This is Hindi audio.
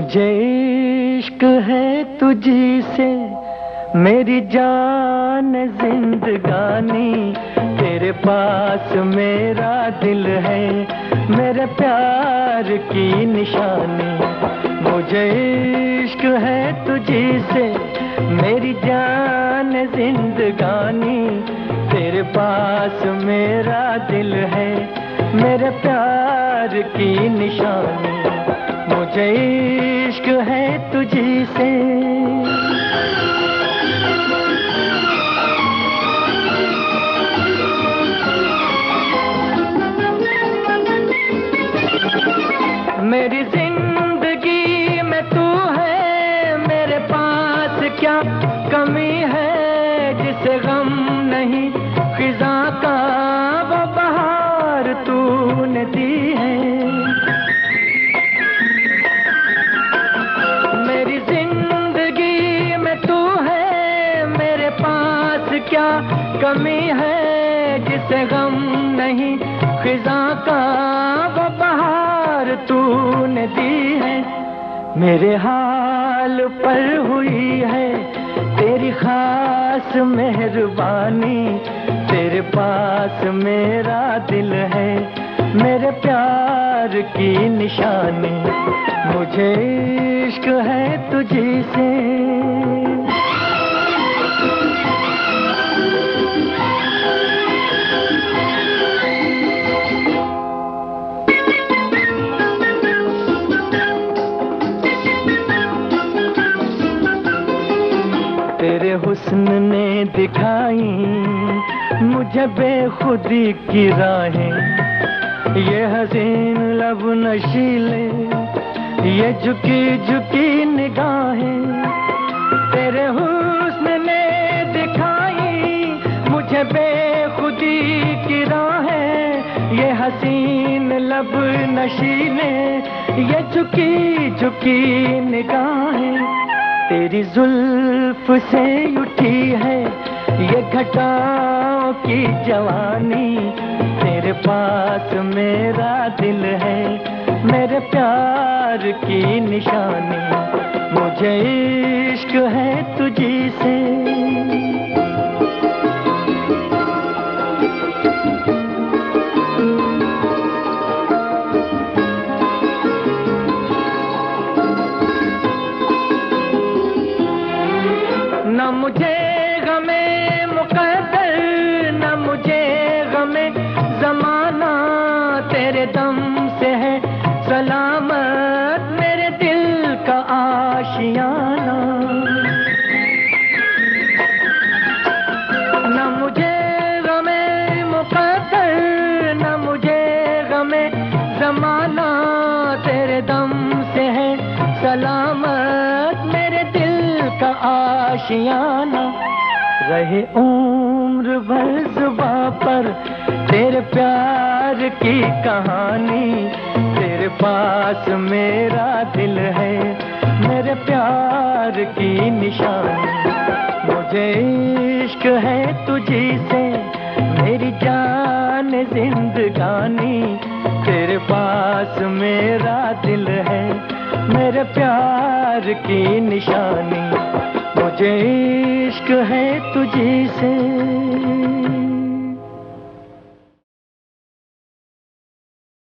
मुझे इश्क है तुझी से मेरी जान जिंदगानी, तेरे पास मेरा दिल है, मेरे प्यार की निशानी। मुझे इश्क है तुझी से मेरी जान जिंदगानी, तेरे पास मेरा दिल है, मेरे प्यार की निशानी। मुझे इश्क है तुझी से। मेरी जिंदगी में तू है, मेरे पास क्या कमी है, जिसे गम नहीं खिज़ा का वो बहार तूने दी है। मेरी जिंदगी में तू है, मेरे पास क्या कमी है, जिसे गम नहीं खिज़ा का वो बहार तूने दी है। मेरे हाल पर हुई है तेरी खास मेहरबानी, तेरे पास मेरा दिल है, मेरे प्यार की निशानी। मुझे इश्क है तुझी से। तेरे हुस्न ने दिखाई मुझे बेखुदी की राहें, ये हसीन लब नशीले, ये झुकी झुकी निगाहें। तेरे हुस्न ने दिखाई मुझे बेखुदी की राहें, ये हसीन लब नशीले, ये झुकी झुकी निगाहें। तेरी जुल्फ से उठी है ये घटाओं की जवानी, तेरे पास मेरा दिल है, मेरे प्यार की निशानी। मुझे इश्क है तुझी से। न मुझे गमे मुक़द्दर, न मुझे गमे ज़माना, तेरे दम से है सलामत मेरे दिल का आशियाना। न मुझे गमे मुक़द्दर, न मुझे गमे ज़माना, तेरे दम से है सलामत मेरे दिल का आशियाना। रहे उम्र भर जुबां पर तेरे प्यार की कहानी, तेरे पास मेरा दिल है, मेरे प्यार की निशानी। मुझे इश्क है तुझी से मेरी जान जिंदगानी, तेरे पास मेरा दिल है, मेरे प्यार की निशानी। मुझे इश्क है तुझी से।